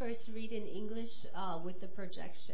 first read in English with the projection.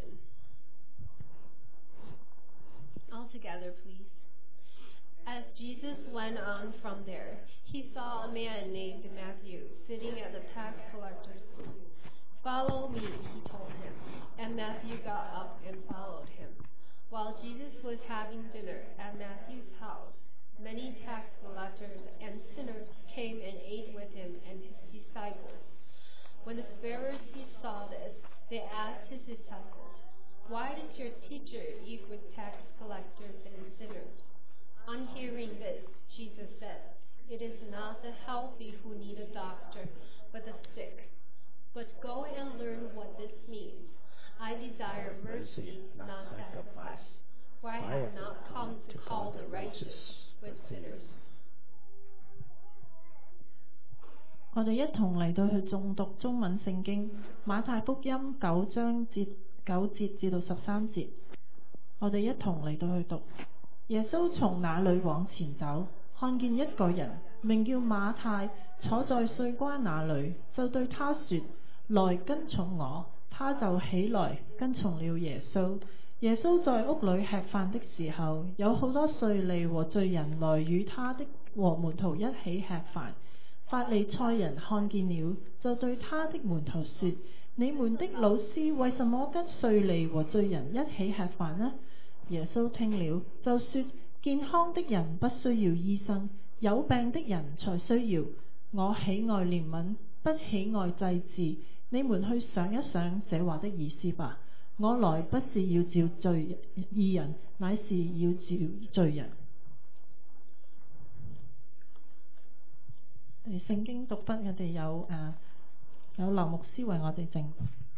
All together, please. As Jesus went on from there, he saw a man named Matthew sitting at the tax collector's booth. "Follow me," he told him, and Matthew got up and followed him. While Jesus was having dinner at Matthew's house, many tax collectors and sinners came and ate with him and his disciples. When the Pharisees saw this, they asked his disciples, "Why does your teacher eat with tax collectors and sinners?" On hearing this, Jesus said, "It is not the healthy who need a doctor, but the sick. But go and learn what this means. I desire mercy, not sacrifice. For I have not come to call the righteous, but sinners." 我哋一同嚟到去誦讀中文聖經馬太福音9章9節至到13節。我哋一同嚟到去讀。耶穌從那裏往前走，看見一個人名叫馬太，坐在稅關那裏，就對他說：來跟從我。他就起來跟從了耶穌。耶穌在屋裏吃飯的時候，有好多稅吏和罪人來與他的和門徒一起吃飯。法利賽人看見了，就對他的門徒說：你們的老師為什麼跟稅吏和罪人一起吃飯呢？耶穌聽了，就說：健康的人不需要醫生，有病的人才需要。我喜愛憐憫，不喜愛祭祀。你們去想一想這話的意思吧。我來不是要召義人，乃是要召罪人。聖經讀筆，我哋有劉牧師為我哋證。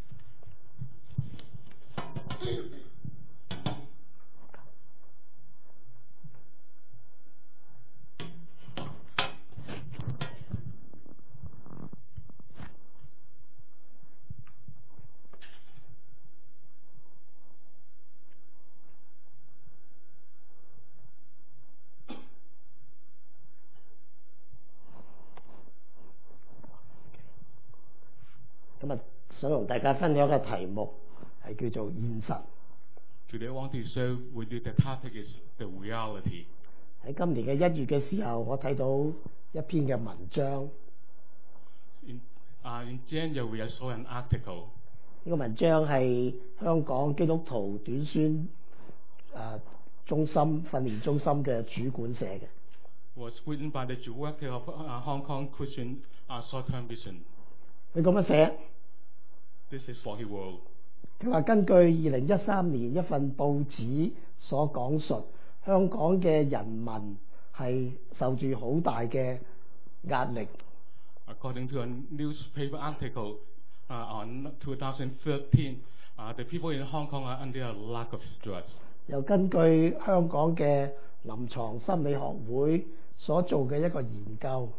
今日想同大家分享嘅題目係叫做現實。 Today I want to share with you the topic is the reality. 喺今年嘅1月嘅時候，我睇到一篇嘅文章。 In January I saw an article. 呢個文章係香港基督徒短宣中心訓練中心嘅主管寫嘅。 Was written by the director of Hong Kong Christian Short-Term Mission. 佢咁樣寫。 This is what he wrote. 佢話根據2013年一份報紙所講述，香港嘅人民係受住好大嘅壓力。 According to a newspaper article on 2013, the people in Hong Kong are under a lot of stress. 又根據香港嘅臨床心理學會所做嘅一個研究。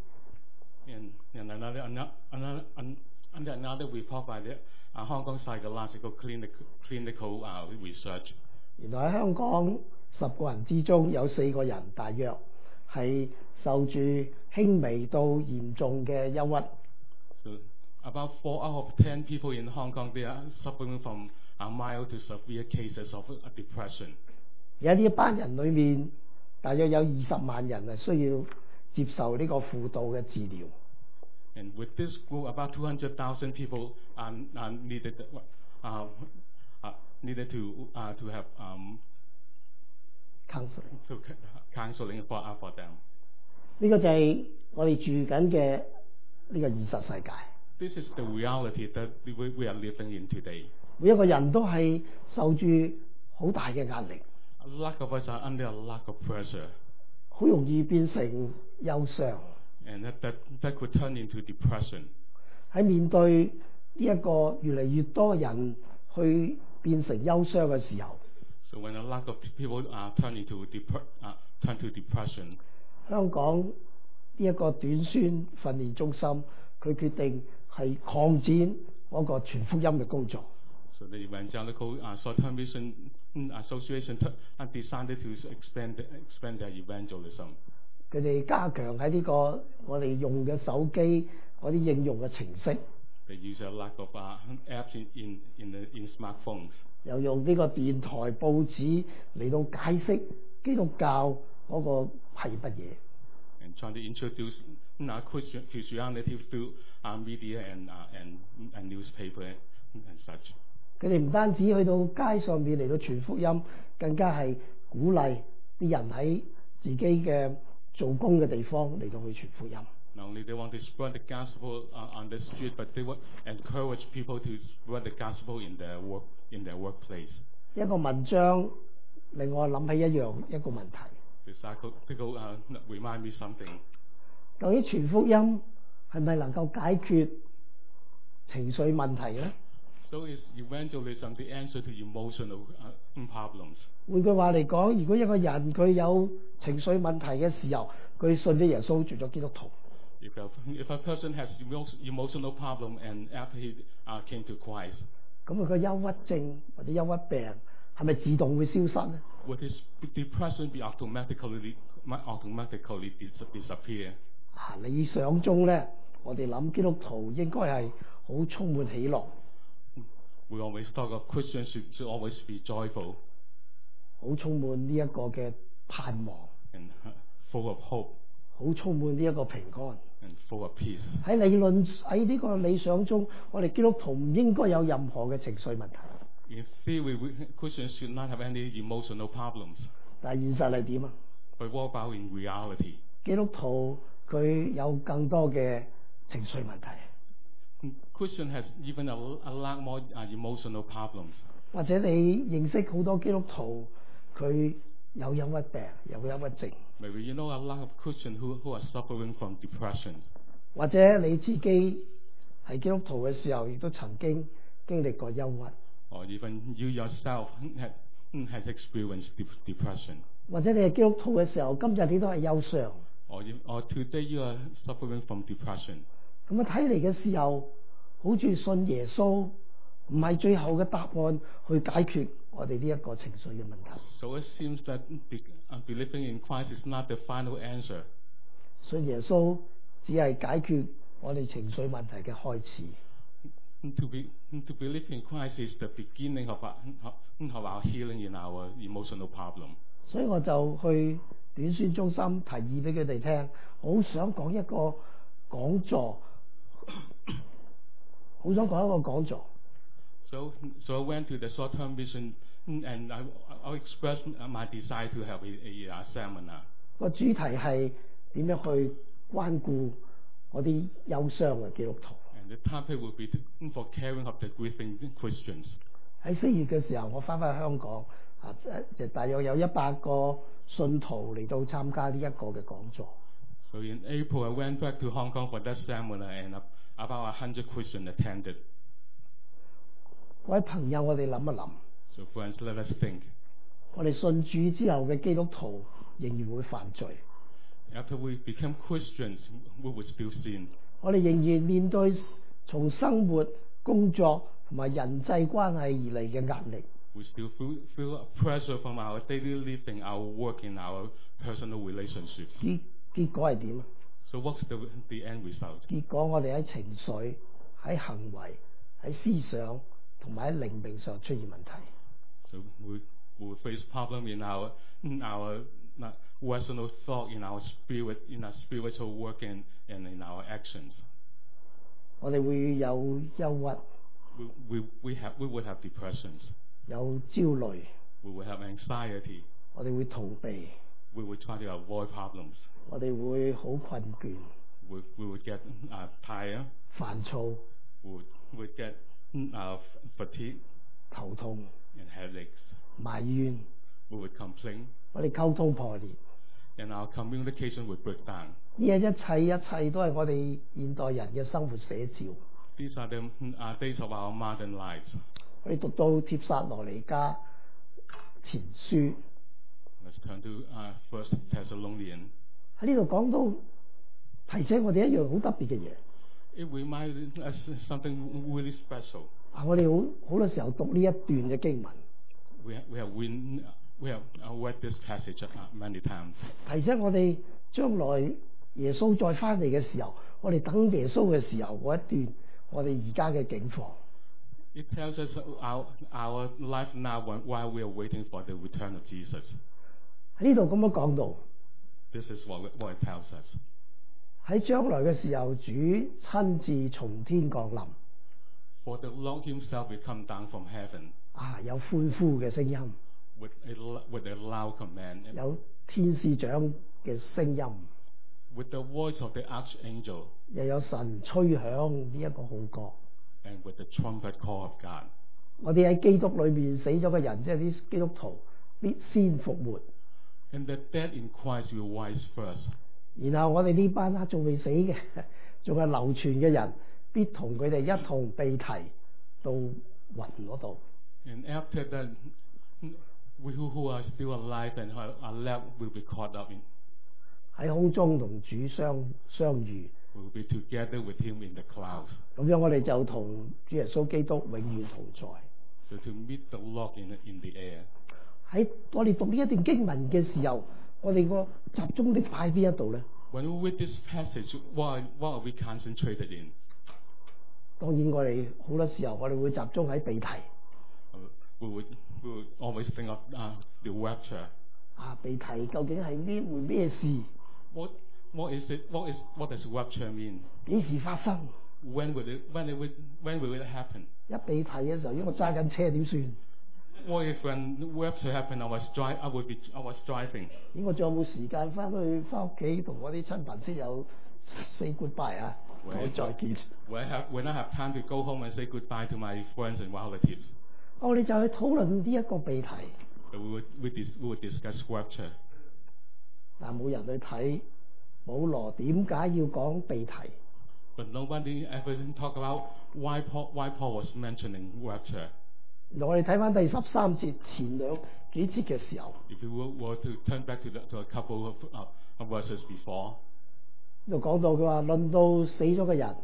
Under another report by the Hong Kong Psychological Clinical Research. 原來喺香港10個人之中有4個人大約係受住輕微到嚴重嘅憂鬱。 So about 4 out of 10 people in Hong Kong they are suffering from mild to severe cases of depression. 而喺呢一班人裏面，大約有20萬人係需要接受呢個輔導嘅治療。 And with this group, about 200,000 people needed to have counseling for them. 呢個就係我哋住緊嘅呢個現實世界。 This is the reality that we are living in today. 每一個人都係受住好大嘅壓力。 A lot of us are under a lot of pressure. 好容易變成憂傷。 And that could turn into depression. 喺面對呢一個越嚟越多人去變成憂傷嘅時候 ，So when a lot of people turn to depression， 香港呢一個短宣訓練中心，佢決定係擴展嗰個傳福音嘅工作。 So the Evangelical Short-Term Mission Association decided to expand their evangelism. 佢哋加強喺呢個我哋用嘅手機嗰啲應用嘅程式。 They use a lack of apps in smartphones. 又用呢個電台報紙嚟到解釋基督教嗰個係乜嘢。 And trying to introduce Christianity through media and newspaper and such. 佢哋唔單止去到街上面嚟到傳福音，更加係鼓勵啲人喺自己嘅做工嘅地方嚟到去傳福音。 Not only they want to spread the gospel on the street, but they would encourage people to spread the gospel in their workplace. 一個文章令我諗起一個問題。 This article remind me something. 究竟傳福音係咪能夠解決情緒問題咧？ So is evangelism the answer to emotional problems? 換句話嚟講，如果一個人佢有情緒問題嘅時候，佢信咗耶穌，做咗基督徒。 If a person has emotional problem and after he came to Christ, 咁佢個憂鬱症或者憂鬱病係咪自動會消失咧？ would his depression be automatically disappear? 理想中咧，我哋諗基督徒應該係好充滿喜樂， We always talk of Christians should always be joyful 好充滿呢一個嘅盼望， and full of hope 好充滿呢一個平安。 and full of peace. 喺呢個理想中，我哋基督徒唔應該有任何嘅情緒問題。 In theory, Christians should not have any emotional problems. 但係現實係點啊？ But what about in reality? 基督徒佢有更多嘅情緒問題， Christian has even a lot more emotional problems. 或者你認識好多基督徒，佢有憂鬱病，有憂鬱症， Maybe you know a lot of Christians who are suffering from depression. 或者你自己係基督徒嘅時候，亦都曾經經歷過憂鬱， Or even you yourself has experienced depression. 或者你係基督徒嘅時候，今日你都係憂傷。 Or today you are suffering from depression. 咁睇嚟嘅時候，好似信耶穌唔係最後嘅答案，去解決我哋呢一個情緒嘅問題。 So it seems that believing in Christ is not the final answer. 信耶穌只係解決我哋情緒問題嘅開始。 To believe in Christ is the beginning of our healing in our emotional problem. 所以我就去短宣中心提議俾佢哋聽，好想講一個講座，好想講一個講座。 So I went to the short-term mission and I expressed my desire to have a seminar. 個主題係點樣去關顧我啲憂傷嘅基督徒。 And the topic will be for caring of the grieving Christians. 喺4月嘅時候，我翻香港，就大約有100個信徒嚟到參加呢一個嘅講座。 So in April, I went back to Hong Kong for that seminar, and about 100 Christians attended. 各位朋友，我哋諗一諗， So friends, let us think. 我哋信主之後嘅基督徒仍然會犯罪， After we become Christians, we will still sin. 我哋仍然面對從生活、工作同埋人際關係而嚟嘅壓力。 We still feel pressure from our daily living, our work, and our personal relationships. 結果係點啊？ So what's the end result? 結果我哋喺情緒、喺行為、喺思想同埋喺靈命上出現問題。 So we will face problem in our rational thought, in our spirit, in our spiritual work, and in our actions. 我哋會有憂鬱， We would have depressions. 有焦慮， We will have anxiety. 我哋會逃避， We will try to avoid problems. 我哋會好困倦、 We would get tired. 煩躁、 We would get fatigue 頭痛、 and headaches. 埋怨， We would complain, 我哋溝通破裂。 and our communication would break down. 呢一切都係我哋現代人嘅生活寫照。 These are the days of our modern lives. 我哋讀到帖撒羅尼迦前書 Let's turn to 1 Thessalonians. 喺呢度講到提醒我哋一樣好特別嘅嘢。 It reminded us something really special. 我哋好多時候讀呢一段嘅經文， We have read this passage many times. 提醒我哋將來耶穌再翻嚟嘅時候，我哋等耶穌嘅時候嗰一段， 我哋而家嘅境況。 It tells us our life now while we are waiting for the return of Jesus. 喺呢度咁樣講到， This is what it tells us. 喺將來嘅時候，主親自從天降臨， For the Lord Himself will come down from heaven 有歡呼嘅聲音， with a loud command, 有天使長嘅聲音， with the voice of the archangel, 又有神吹響呢一個號角。 and with the trumpet call of God. 我哋喺基督裏面死咗嘅人，即係啲基督徒，必先復活。 And the dead in Christ will rise first. 然後我哋呢班仲未死嘅，仲係流傳嘅人，必同佢哋一同被提到雲嗰度。 And after that, we who are still alive and are left will be caught up in. 喺空中同主相遇， We will be together with Him in the clouds. 咁樣我哋就同主耶穌基督永遠同在。 So to meet the Lord in the air. 喺我哋讀呢一段經文嘅時候，我哋個集中力擺喺邊一度咧？ When we read this passage, what are we concentrated in? 當然我哋好多時候我哋會集中喺被提。 We would always think of the rapture. 被提究竟係會咩事？ What is it? What does rapture mean? 幾時發生？ When will it happen? 一被提嘅時候，如果我揸緊車點算？ What if when rapture happened, I was driving? 咦，我仲有冇時間翻屋企同我啲親朋戚友 say goodbye 啊？講再見。 When I have time to go home and say goodbye to my friends and relatives. 我哋就去討論呢一個被提， So we would discuss rapture. 但冇人去睇保羅點解要講被提。 But nobody ever talk about why Paul was mentioning rapture. 我哋睇翻第13節前幾節嘅時候， If we were to turn back to a couple of verses before, 就講到佢話論到死咗嘅人，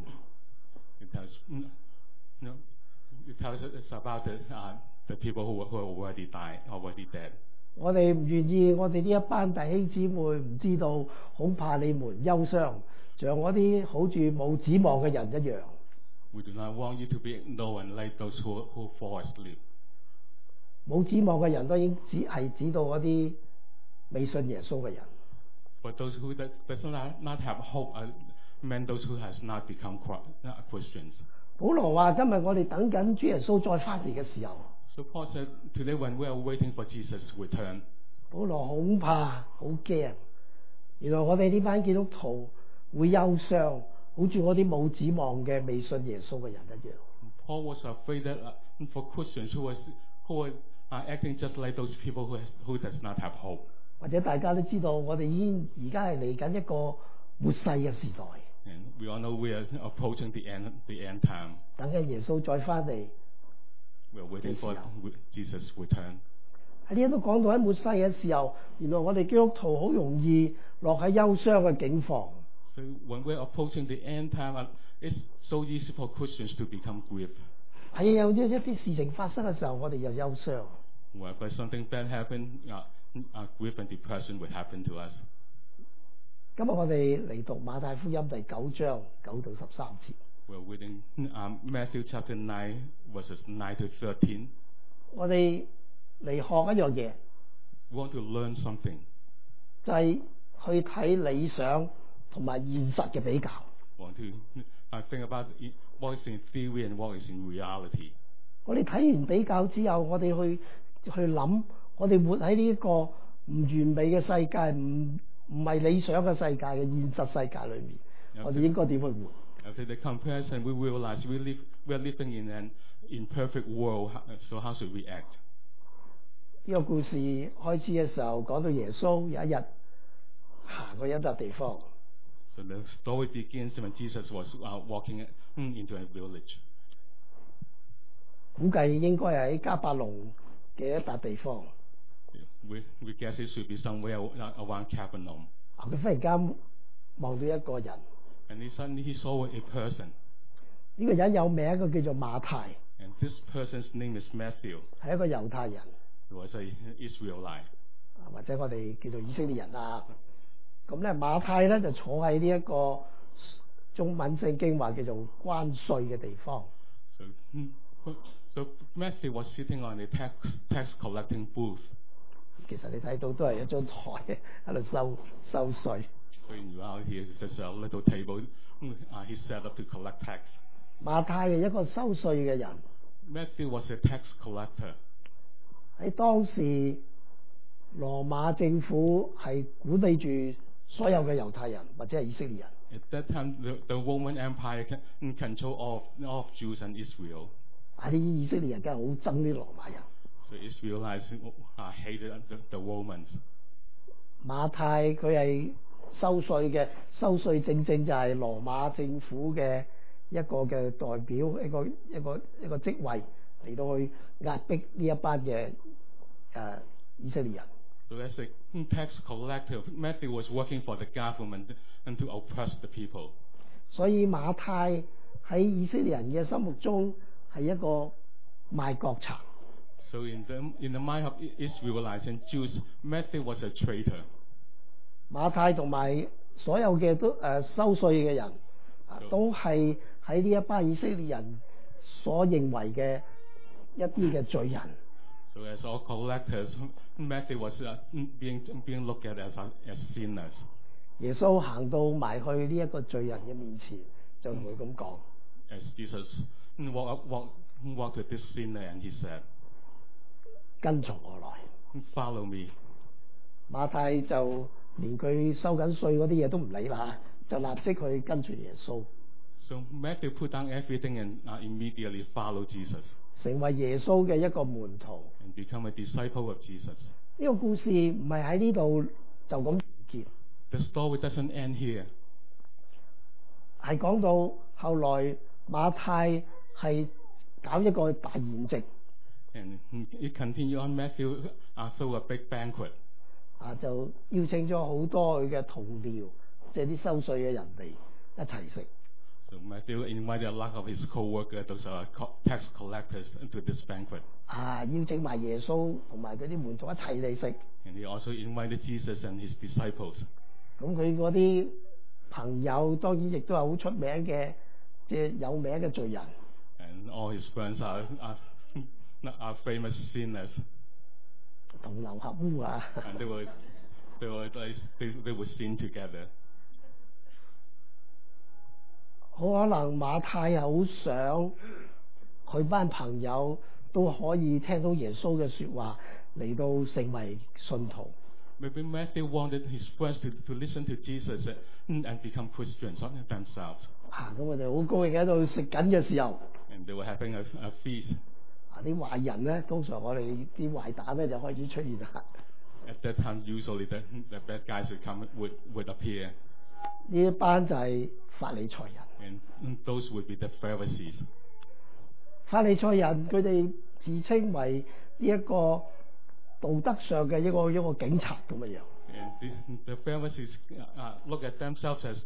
it tells us about the people who are already dead. 我哋唔願意我哋呢一班弟兄姊妹唔知道，恐怕你們憂傷，像嗰啲好似冇指望嘅人一樣。 We do not want you to be ignorant like those who fall asleep. 冇指望嘅人當然只係指到嗰啲未信耶穌嘅人。 But those who does not have hope meant those who has not become Christians. 保羅話：今日我哋等緊主耶穌再翻嚟嘅時候， So Paul said, today when we are waiting for Jesus to return, 保羅恐怕好驚，原來我哋呢班基督徒會憂傷，好似嗰啲冇指望嘅未信耶穌嘅人一樣。 Paul was afraid that for Christians who are acting just like those people who does not have hope. 或者大家都知道，我哋已經而家係嚟緊一個末世嘅時代， And we all know we are approaching the end time. 等緊耶穌再翻嚟。 We are waiting for Jesus' return. 喺呢一度講到喺末世嘅時候，原來我哋基督徒好容易落喺憂傷嘅境況。 So when we're approaching the end time, it's so easy for Christians to become grieved. 係有一啲事情發生嘅時候，我哋又憂傷。 Whenever something bad happens, grief and depression will happen to us. 今日我哋嚟讀馬太福音第9章9到13節。 We're reading Matthew chapter 9, verses 9 to 13. 我哋嚟學一樣嘢， We want to learn something. 就係去睇理想同埋現實嘅比較。 We want to think about what is in theory and what is in reality. 我哋睇完比較之後，我哋去諗，我哋活喺呢一個唔完美嘅世界，唔係理想嘅世界嘅現實世界裏面，我哋應該點去活？ After the comparison, we realize we are living in an imperfect world. So how should we act? 呢個故事開始嘅時候講到耶穌有一日行過一笪地方， So the story begins when Jesus was walking into a village. 估計應該係喺加百農嘅一笪地方。 We guess it should be somewhere around Capernaum. 佢忽然間望到一個人， And suddenly he saw a person. 呢個人有名，佢叫做馬太， And this person's name is Matthew. 係一個猶太人， He was an Israelite. 或者我哋叫做以色列人啊。咁咧馬太咧就坐喺呢一個中文聖經話叫做關稅嘅地方。 So Matthew was sitting on a tax collecting booth. 其實你睇到都係一張台喺度收稅。 So in reality, it's just a little table he set up to collect tax. 馬太係一個收稅嘅人。 Matthew was a tax collector. 喺當時，羅馬政府係管理住所有嘅猶太人或者係以色列人。 At that time, the Roman Empire can control all of Jews and Israel. 啲以色列人梗係好憎啲羅馬人。 So Israelites hated the Romans. 馬太佢係收稅嘅，收稅正正就係羅馬政府嘅一個嘅代表，一個職位嚟到去壓迫呢一班嘅以色列人。 So as a tax collector, Matthew was working for the government and to oppress the people. 所以馬太喺以色列人嘅心目中係一個賣國賊。 So in the mind of Israelites and Jews, Matthew was a traitor. 馬太同埋所有嘅收稅嘅人都係喺呢一班以色列人所認為嘅一啲嘅罪人。 So as all collectors, Matthew was being looked at as sinners. 耶穌行到埋去呢一個罪人嘅面前，就同佢咁講。 As Jesus walked with this sinner and he said, 跟從我來。 Follow me. 馬太就連佢收緊稅嗰啲嘢都唔理啦，就立即去跟住耶穌。 So Matthew put down everything and immediately followed Jesus. 成為耶穌嘅一個門徒。 And become a disciple of Jesus. 呢個故事唔係喺呢度就咁結。 The story doesn't end here. 係講到後來馬太係搞一個大筵席。 And it continued on. Matthew threw a big banquet. 就邀請咗好多佢嘅同僚，即係啲收稅嘅人嚟一齊食。 So Matthew invited a lot of his co-workers, those tax collectors, to this banquet. 邀請埋耶穌同埋嗰啲門徒一齊嚟食。 And he also invited Jesus and his disciples. 咁佢嗰啲朋友當然亦都係好出名嘅，即係有名嘅罪人。 And all his friends are famous sinners. 同流合污啊！ And they would sin together. 好可能馬太係好想佢班朋友都可以聽到耶穌嘅説話嚟到成為信徒。 Maybe Matthew wanted his friends to listen to Jesus and become Christians themselves. 咁我哋好高興喺度食緊嘅時候。 And they were having a feast. 啲壞人咧，通常我哋啲壞蛋咧就開始出現啦。 At that time, usually the bad guys would appear. 呢一班就係法利賽人。 And those would be the Pharisees. 法利賽人佢哋自稱為呢一個道德上嘅一個警察咁嘅樣。 And the Pharisees look at themselves as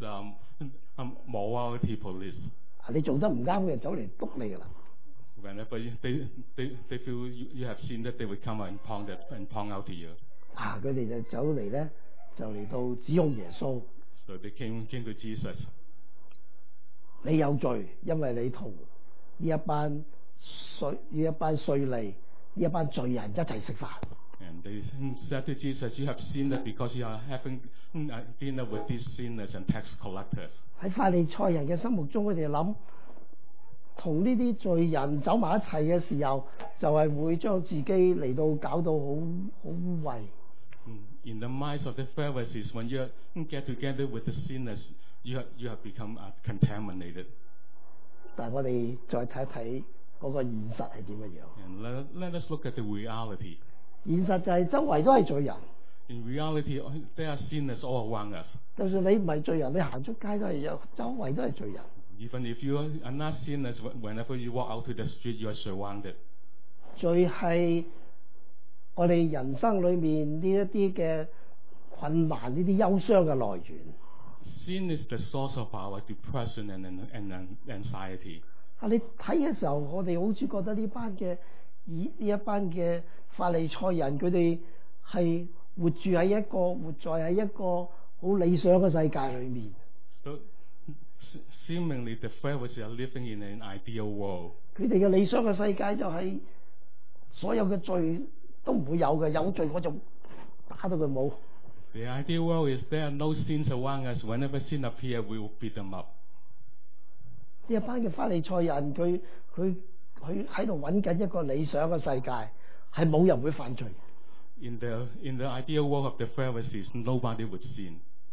morality police. 你做得唔啱嘅，走嚟督你㗎啦。 Whenever they feel you have sinned, that they would come and point out to you. 佢哋就走嚟咧，就嚟到指控耶穌。 So they came to Jesus. 你有罪，因為你同呢一班稅吏、呢一班罪人一齊食飯。 And they said to Jesus, "You have sinned because you are having dinner with these sinners and tax collectors." 喺法利賽人嘅心目中，佢哋諗同呢啲罪人走埋一齊嘅時候，就係會將自己嚟到搞到好污穢。 In the minds of the Pharisees, when you get together with the sinners, you have become contaminated. 但係我哋再睇一睇嗰個現實係點嘅樣。 And let us look at the reality. 現實就係周圍都係罪人。 In reality, there are sinners all around us. 就算你唔係罪人，你行出街都係有，周圍都係罪人。 Even if you are not sinners, whenever you walk out to the street, you are surrounded. 罪係我哋人生裏面呢一啲嘅困難、呢啲憂傷嘅來源。 Sin is the source of our depression and anxiety. 你睇嘅時候，我哋好似覺得呢一班嘅法利賽人，佢哋係活在喺一個好理想嘅世界裏面。 Seemingly, the Pharisees are living in an ideal world. 佢哋嘅理想嘅世界就係所有嘅罪都唔會有嘅，有罪我就打到佢冇。 The ideal world is there are no sins around us. Whenever sin appears, we will beat them up. 呢一班嘅法利賽人，佢喺度揾緊一個理想嘅世界，係冇人會犯罪。 In the ideal world of the Pharisees, nobody would sin.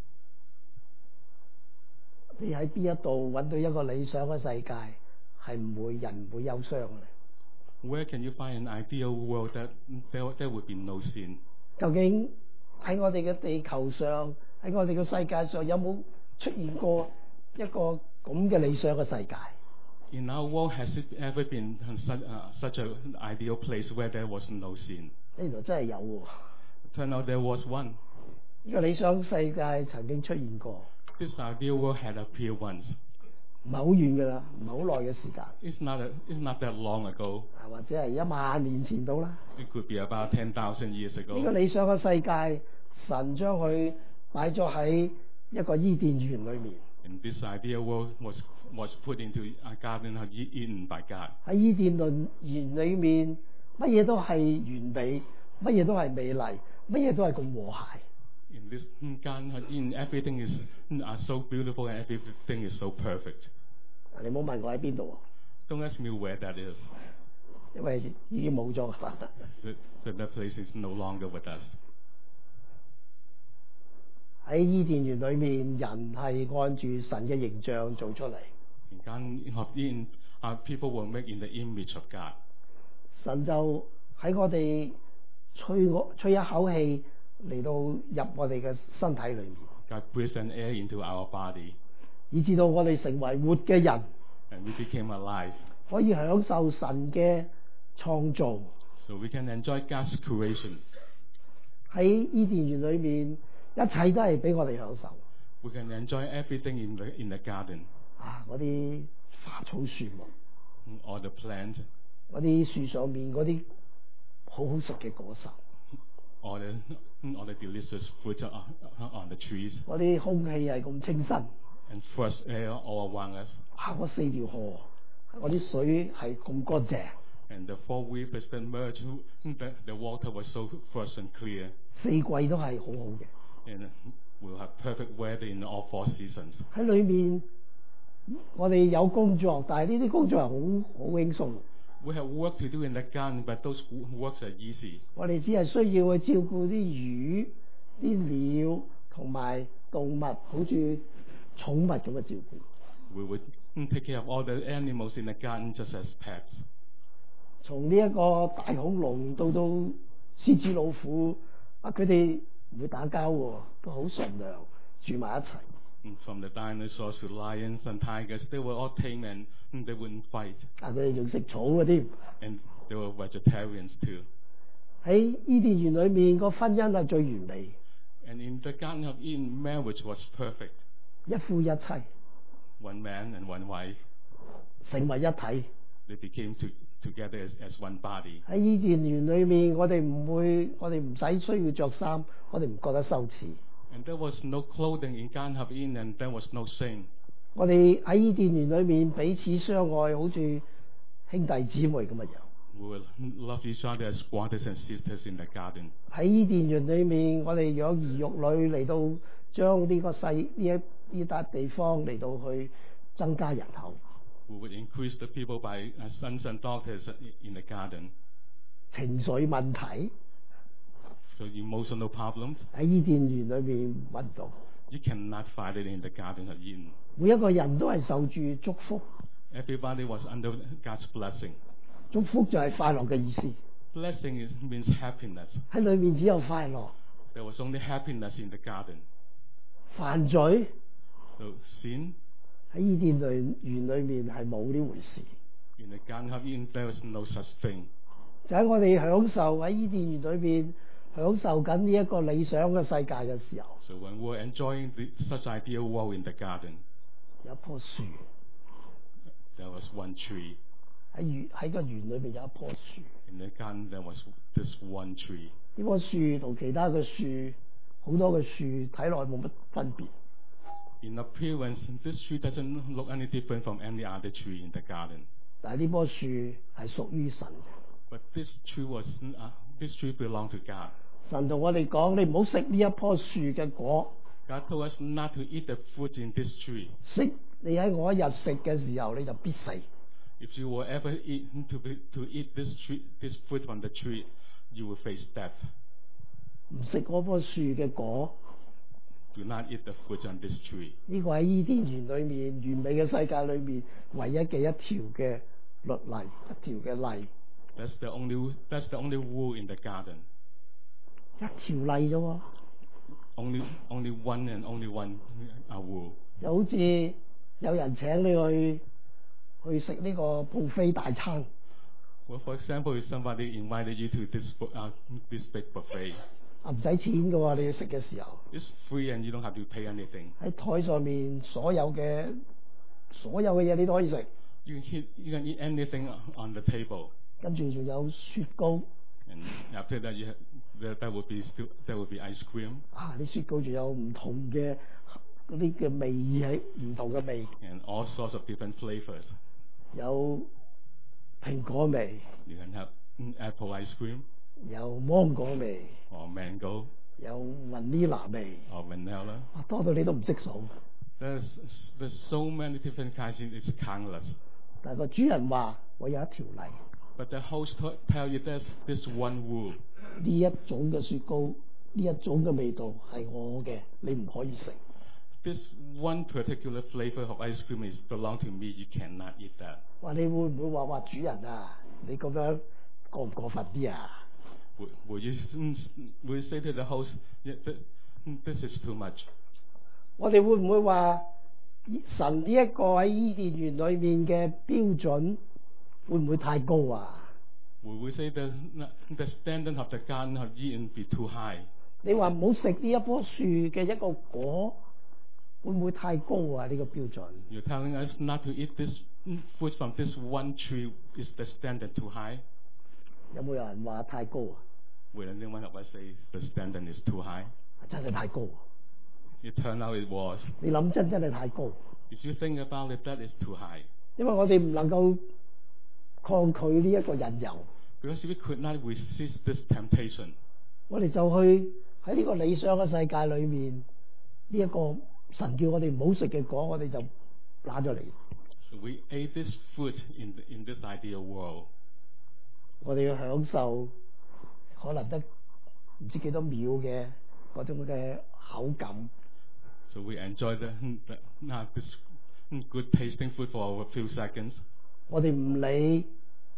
你喺邊一度揾到一個理想嘅世界，係人唔會憂傷嘅？ Where can you find an ideal world that there would be no sin? 究竟喺我哋嘅地球上，喺我哋嘅世界上，有冇出現過一個咁嘅理想嘅世界？ In our world, has it ever been such an ideal place where there was no sin? 呢度真係有喎。 Turn out there was one. 呢個理想世界曾經出現過， This ideal world had appeared once. 唔係好遠㗎啦，唔係好耐嘅時間， It's not that long ago. 或者係10000年前到啦。 It could be about 10,000 years 呢個 ago. 理想嘅世界，神將佢擺咗喺一個伊甸園裏面。 And this ideal world was put into a garden of Eden by God. 喺伊甸園裏面，乜嘢都係完美，乜嘢都係美麗，乜嘢都係咁和諧。 In this garden of Eden, everything is so beautiful and everything is so perfect. 你唔好問我喺邊度 Don't ask me where that is. 因為已經冇咗啦。 So that place is no longer with us. 喺伊甸園裏面，人係按住神嘅形象做出嚟。 In Garden of Eden, people were made in the image of God. 神就喺我哋吹一口氣嚟到入我哋嘅身體裏面， God breathed an air into our body, 以至到我哋成為活嘅人， and we became alive. 可以享受神嘅創造。 So we can enjoy God's creation. 喺伊甸園裏面，一切都係俾我哋享受。 We can enjoy everything in the garden. 嗰啲花草樹木， All the plants, 嗰啲樹上面嗰啲好好食嘅果實， all the delicious fruit on the trees, 嗰啲空氣係咁清新。 and fresh air all around us. 嗰4條河，嗰啲水係咁乾淨。 And the 4 rivers that merged, the water was so fresh and clear. 4季都係好好嘅。 And we'll have perfect weather in all 4 seasons. 喺裏面，我哋有工作，但係呢啲工作係好輕鬆。 We have work to do in the garden, but those works are easy. 我哋只係需要去照顧啲魚、啲鳥同埋動物，好似寵物咁嘅照顧。 We would take care of all the animals in the garden just as pets. 從呢一個大恐龍到獅子老虎，佢哋唔會打交喎，都好純良，住埋一齊。 And from the dinosaurs to lions and tigers, they were all tame and they wouldn't fight. 佢哋仲食草嘅添。 And they were vegetarians too. 喺伊甸園裏面，個婚姻係最完美， And in the Garden of Eden, marriage was perfect. 一夫一妻， One man and one wife, 成為一體。 they became together as one body. 喺伊甸園裏面，我哋唔使需要着衫，我哋唔覺得羞恥。 And there was no clothing in Garden of Eden, and there was no shame. 我哋喺伊甸園裏面彼此相愛，好似兄弟姊妹咁嘅樣。 We will love each other as brothers and sisters in the garden. 喺伊甸園裏面，我哋養兒育女嚟到將呢個呢笪地方嚟到去增加人口。 We would increase the people by sons and daughters in the garden. 情緒問題 So emotional problems, 喺伊甸園裏面揾唔到， you cannot find it in the Garden of Eden. 每一個人都係受住祝福， Everybody was under God's blessing. 祝福就係快樂嘅意思。 Blessing means happiness. 喺裏面只有快樂， There was only happiness in the garden. 犯罪 So sin, 喺伊甸園裏面係冇呢回事。 in the Garden of Eden, there was no such thing. 就喺我哋享受喺伊甸園裏面享受緊呢一個理想嘅世界嘅時候， So when we were enjoying such ideal world in the garden, 有一棵樹 there was one tree. 喺個園裏面有一棵樹。 In the garden, there was this one tree. 呢棵樹同其他嘅樹好多嘅樹睇落去冇乜分別， In appearance, this tree doesn't look any different from any other tree in the garden. 但係呢棵樹係屬於神嘅。 But this tree belonged to God. 神同我哋講：你唔好食呢一棵樹嘅果。 God told us not to eat the fruit in this tree. 你喺我一日食嘅時候，你就必死。 If you will ever eat this fruit from the tree, you will face death. 唔食嗰棵樹嘅果。 Do not eat the fruit on this tree. 呢個喺伊甸園裏面完美嘅世界裏面唯一嘅一條嘅律例，一條嘅例。 That's the only rule in the garden. 一條例啫喎。 Only one and only one rule. 就好似有人請你去食呢個buffet大餐。 Well, for example, if somebody invited you to this big buffet. 唔使錢嘅喎，你要食嘅時候。 It's free and you don't have to pay anything. 喺台上面所有嘅嘢你都可以食。 You can eat anything on the table. 跟住仲有雪糕。 And after that, there will be ice cream. 啲雪糕仲有唔同嘅嗰啲嘅味喺唔同嘅味。 And all sorts of different flavors. 有蘋果味。 You can have apple ice cream. 有芒果味。 Or mango. 有 vanilla 味。 Or vanilla. 多到你都唔識數。 There's so many different kinds. It's countless. 但係個主人話：我有一條例。 But the host tell you there's this one rule. 呢一種嘅雪糕，呢一種嘅味道係我嘅，你唔可以食。 This one particular flavor of ice cream is belong to me. You cannot eat that. 話你會唔會話主人啊？你咁樣過唔過分啲啊？ Will you say to the host, yeah, this is too much? 我哋會唔會話神呢一個喺伊甸園裏面嘅標準會唔會太高啊？ Will we say the standard of the Garden of Eden be too high? 你話唔好食呢一棵樹嘅一個果，會唔會太高啊？呢個標準 You're telling us not to eat this fruit from this one tree. Is the standard too high? 有冇人話太高啊？ Will anyone of us say the standard is too high? 真係太高。 It turned out it was. 你諗真係太高。 If you think about it, that is too high. 因為我哋唔能夠抗拒呢一個引誘。 Because we could not resist this temptation. 我哋就去喺呢個理想嘅世界裏面，呢一個神叫我哋唔好食嘅果，我哋就拿咗嚟。 So we ate this fruit in this ideal world. 我哋要享受可能得唔知幾多秒嘅嗰種嘅口感。 So we enjoy this good tasting food for a few seconds. 我哋唔理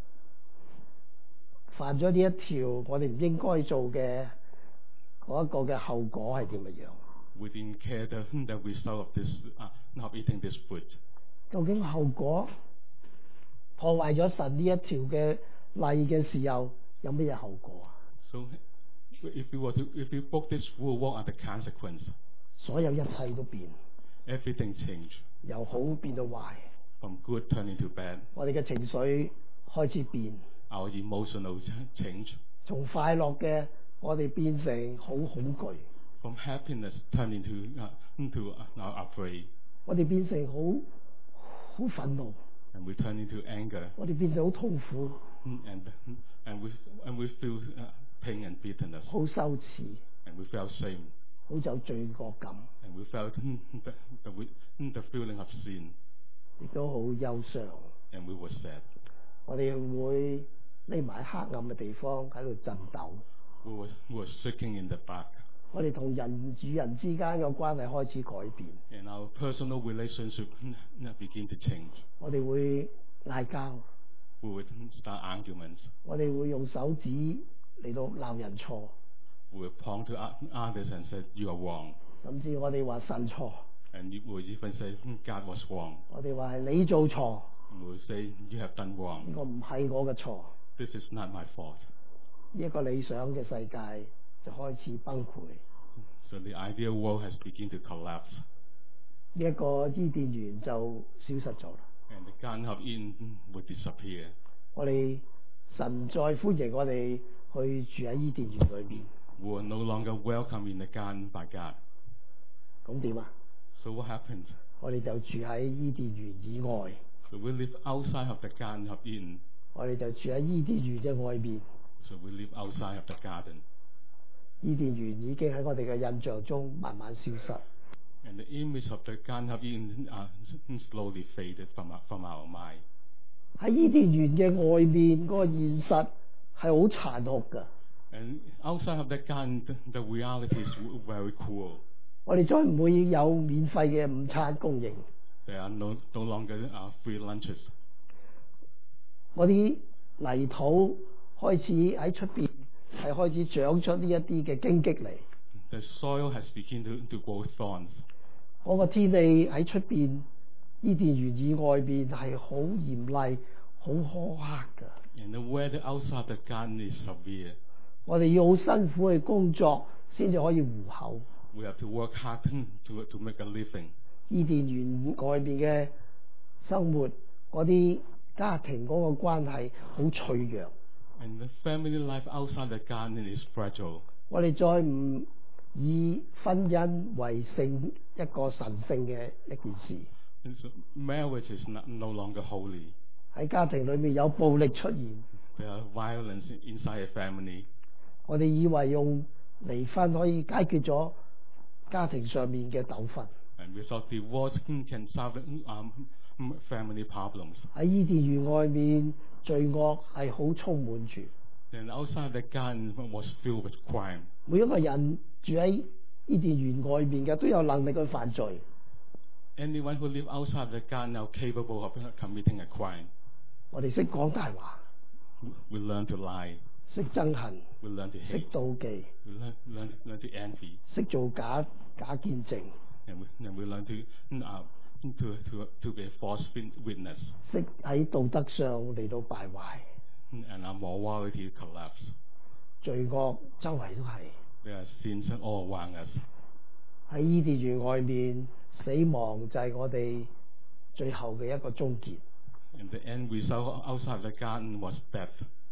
犯咗呢一條我哋唔應該做嘅嗰一個嘅後果係點樣？ We didn't care the result of this of eating this fruit. 究竟後果破壞咗神呢一條嘅例嘅時候，有咩嘢後果啊？ So if you broke this rule, what are the consequences? 所有一切都變， Everything changed. 由好變到壞。 From good turning to bad. 我哋嘅情緒開始變。 Our emotional change. 從快樂嘅我哋變成好恐懼。 From happiness turning into afraid. 我哋變成好憤怒。 And we turn into anger. 我哋變成好痛苦。 And we feel pain and bitterness. 好羞恥。 And we felt shame. 好有罪惡感。 And we felt the feeling of sin. 亦都好憂傷。 And we were sad. 我哋會匿埋喺黑暗嘅地方喺度震抖。 We were shaking in the dark. 我哋同人與人之間嘅關係開始改變。 And our personal relationship begin to change. 我哋會嗌交。 We would start arguments. 我哋會用手指嚟到鬧人錯。 We would point to others and say, you are wrong. 甚至我哋話神錯。 And we would even say, God was wrong. 我哋話係你做錯。 We would say, you have done wrong. 呢個唔係我嘅錯。 This is not my fault. 呢一個理想嘅世界就開始崩潰。 So the ideal world has begun to collapse. 呢一個伊甸園就消失咗啦。 And the Garden of Eden would disappear. 我哋神再歡迎我哋去住喺伊甸園裏面。 We were no longer welcome in the garden by God. 咁點啊？ So what happened? 我哋就住喺伊甸園以外， So we live outside of the Garden of Eden. 我哋就住喺伊甸園嘅外面。 So we live outside of the garden. 伊甸園已經喺我哋嘅印象中慢慢消失。 And the image of the Garden of Eden slowly faded from our mind. 喺伊甸園嘅外面嗰個現實係好殘酷㗎。 And outside of the garden, the reality is very cruel. 我哋再唔會有免費嘅午餐供應。 There are no longer free lunches. 嗰啲泥土開始喺出邊係開始長出呢一啲嘅荊棘嚟。 The soil has begun to grow thorns. 嗰個天氣喺出邊伊甸園以外邊係好嚴厲、好苛刻㗎。 And the weather outside the garden is severe. 我哋要好辛苦去工作先至可以糊口。 We have to work hard to make a living. 伊甸園外邊嘅生活，嗰啲家庭嗰個關係好脆弱。 And the family life outside the garden is fragile. 我哋再唔以婚姻為聖一個神聖嘅一件事。 So marriage is no longer holy. 喺家庭裏面有暴力出現， There are violence inside a family. 我哋以為用離婚可以解決咗家庭上面嘅糾紛。 And we thought divorce can solve family problems. 喺伊甸園外面，罪惡係好充滿住。 And outside the garden was filled with crime. 每一個人住喺伊甸園外面嘅都有能力去犯罪。 Anyone who live outside the garden are capable of committing a crime. 我哋識講大話， We learn to lie. 識憎恨， We learn to 識 hate. 妒忌， We learn to envy. 識做假見證， And we learn to be a false witness. 識喺道德上嚟到敗壞。 And our morality collapse. 罪惡周圍都係。 There are sins all around us. 喺伊甸園外面，死亡就係我哋最後嘅一個終結。 And the end result outside the garden was death.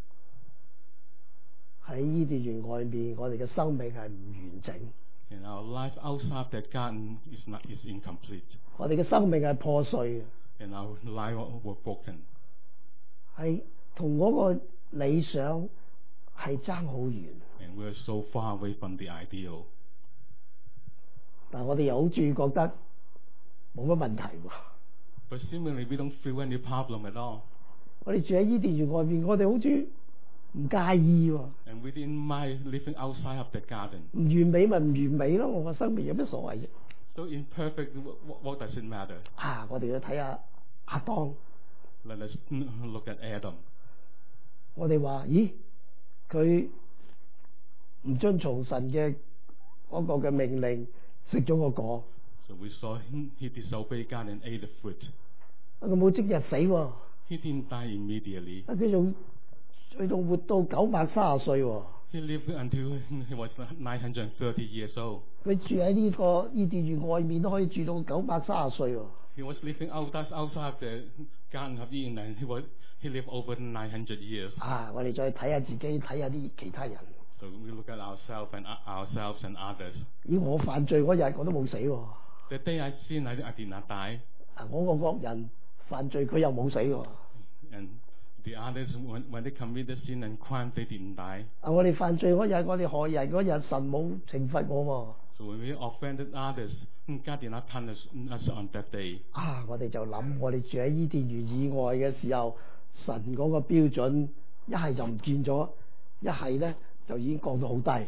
喺伊甸園外面，我哋嘅生命係唔完整， And our life outside the garden is incomplete. 我哋嘅生命係破碎嘅， And our life were broken. 係同嗰個理想係爭好遠。 And we're so far away from the ideal. 但係我哋又好似覺得冇乜問題喎。 But seemingly we don't feel any problem at all. 我哋住喺伊甸園外面，我哋好似唔介意喎。 And we didn't mind living outside of the garden. 唔完美咪唔完美咯，我個生命有乜所謂啫？ So imperfect, what does it matter? 啊！我哋要睇下亞當， Let us look at Adam. 我哋話：咦，佢唔遵從神嘅嗰個嘅命令，食咗個果， So we saw he disobeyed God and ate the fruit. 佢冇即日死喎， He didn't die immediately. 佢仲活到930歲喎。 He lived until he was 930 years old. 佢住喺呢個伊甸園外面都可以住到930歲喎。 He was living outside the Garden of Eden, and he lived over 900 years. 啊！我哋再睇下自己，睇下啲其他人。 So we look at ourselves and others. 咦！我犯罪嗰日我都冇死喎。 The day I sinned, I did not die. 啊！我個惡人犯罪，佢又冇死喎。 And the others, when they committed sin and crime, they didn't die. 啊！我哋犯罪嗰日，我哋害人嗰日，神冇懲罰我 So when we offended others, God did not punish us on that day. 喎。啊！我哋就諗，我哋住喺伊甸園以外嘅時候，神嗰個標準一係就唔見咗，一係咧就已經降到好低。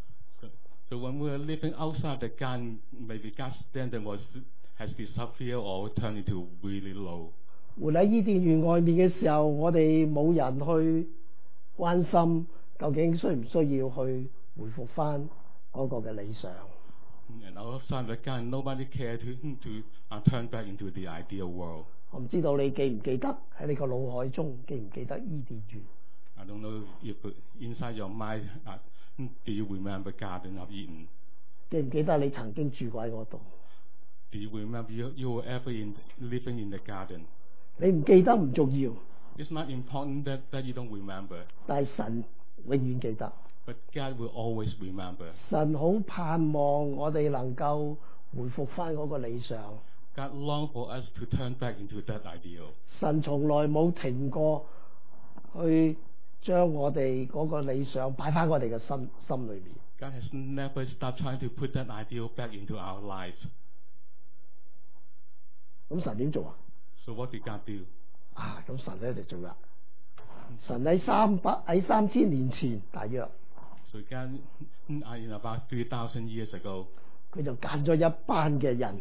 So when we were living outside the garden, maybe God's standard has disappeared or turned into really low. 活喺伊甸園外面嘅時候，我哋冇人去關心究竟需唔需要去回復翻嗰個嘅理想。 And outside the garden, nobody cared to turn back into the ideal world. 我唔知道你記唔記得喺你個腦海中記唔記得伊甸園？ I don't know if inside your mind, do you remember Garden of Eden? 記唔記得你曾經住過喺嗰度？ Do you remember you were ever living in the garden? 你唔記得唔重要， It's not important that you don't remember, 但係神永遠記得。 but God will always remember. 神好盼望我哋能夠回復翻嗰個理想。 God longs for us to turn back into that ideal. 神從來冇停過去將我哋嗰個理想擺翻我哋嘅心裏面。 God has never stopped trying to put that ideal back into our lives. 咁神點做啊？ So what did God do? 咁神咧就做啦。神喺3000年前大約， So God, in about 3,000 years ago, 佢就揀咗一班嘅人，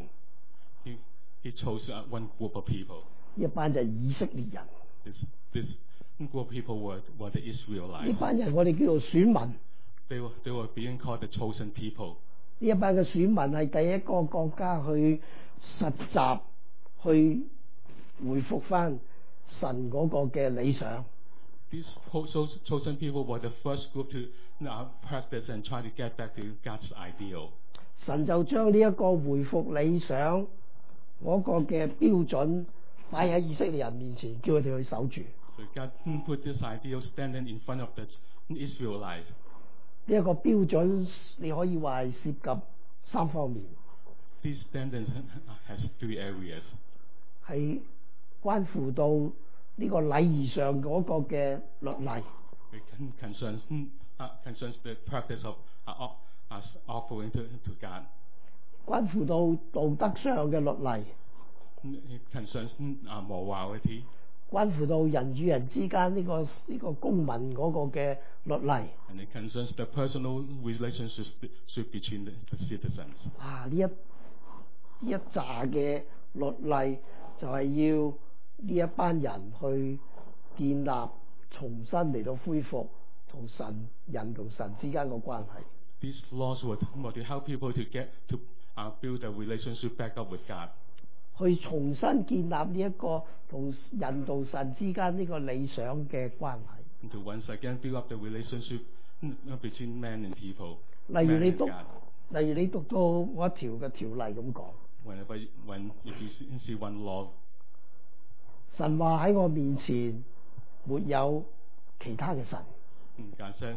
He chose one group of people. 呢一班就係以色列人。 This group of people were the 呢 Israelites. 班人我哋叫做選民。 They were being called the chosen people. 呢一班嘅選民係第一個國家去實習，去回復翻神嗰個嘅理想。 These chosen people were the first group to practice and try to get back to God's ideal. 神就將呢一個回復理想嗰個嘅標準擺喺以色列人面前，叫佢哋去守住。 So God put this ideal standing in front of the Israelites. 呢一個標準你可以話係涉及3方面， This standard has 3 areas. 係關乎到呢個禮儀上嗰個嘅律例， It concerns the practice of us offering to God. 關乎到道德上嘅律例， It concerns morality. 關乎到人與人之間呢個公民嗰個嘅律例。 And it concerns the personal relationship between the citizens. 呢一紮嘅律例就係要呢一班人去建立、重新嚟到恢復同人同神之間個關係。 These laws would to help people to get to build a relationship back up with God. 去重新建立呢一個同人同神之間呢個理想嘅關係。 And to once again build up the relationship between man and people. 例如 man 你 and 讀 God. 例如你讀到我一條嘅條例咁講， If you see one law, 神話喺我面前沒有其他嘅神。 God said,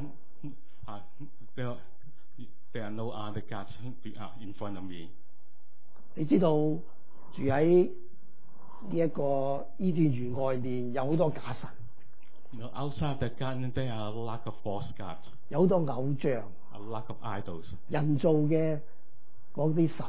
there are no other gods in front of me. 你知道住喺呢一個伊甸園外面有好多假神， Outside the garden, there are a lot of false gods, 有好多偶像， a lot of idols. 人造嘅嗰啲神。